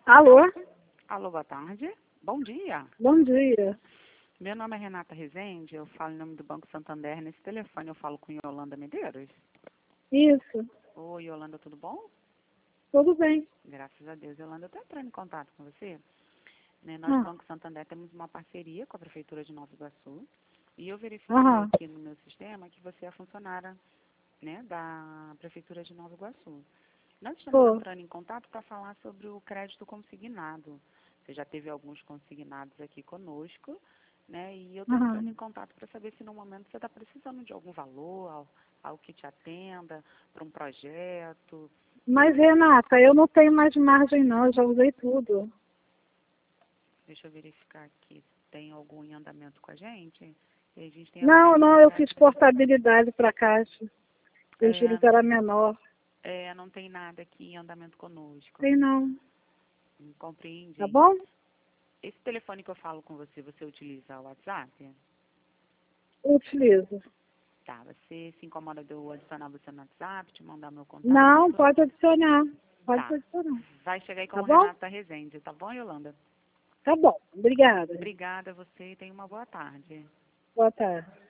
Alô? Alô, boa tarde. Bom dia. Bom dia. Meu nome é Renata Rezende, eu falo em nome do Banco Santander. Nesse telefone eu falo com Yolanda Medeiros. Isso. Oi, Yolanda, tudo bom? Tudo bem. Graças a Deus. Yolanda, eu estou entrando em contato com você. Né? Nós, do Ah, Banco Santander, temos uma parceria com a Prefeitura de Nova Iguaçu. E eu verifiquei aham. aqui no meu sistema que você é funcionária, né, da Prefeitura de Nova Iguaçu. Nós estamos Tô. entrando em contato para falar sobre o crédito consignado. Você já teve alguns consignados aqui conosco, né? E eu estou entrando em Aham. contato para saber se no momento você está precisando de algum valor, algo que te atenda, para um projeto. Mas, Renata, eu não tenho mais margem não, eu já usei tudo. Deixa eu verificar aqui se tem algum em andamento com a gente. E a gente tem a Não, não, eu fiz possibilidade. portabilidade para Caixa. Os juros era menor. Não tem nada aqui em andamento conosco. Tem não. Tá Compreende? bom? Esse telefone que eu falo com você, você utiliza o WhatsApp? Utilizo. Tá, você se incomoda de eu adicionar você no WhatsApp, te mandar meu Não, contato? pode adicionar. Pode Tá. adicionar. Vai chegar aí Tá como bom? Renata Rezende, tá bom, Yolanda? Tá bom. Obrigada. Obrigada a você e tenha uma boa tarde. Boa tarde.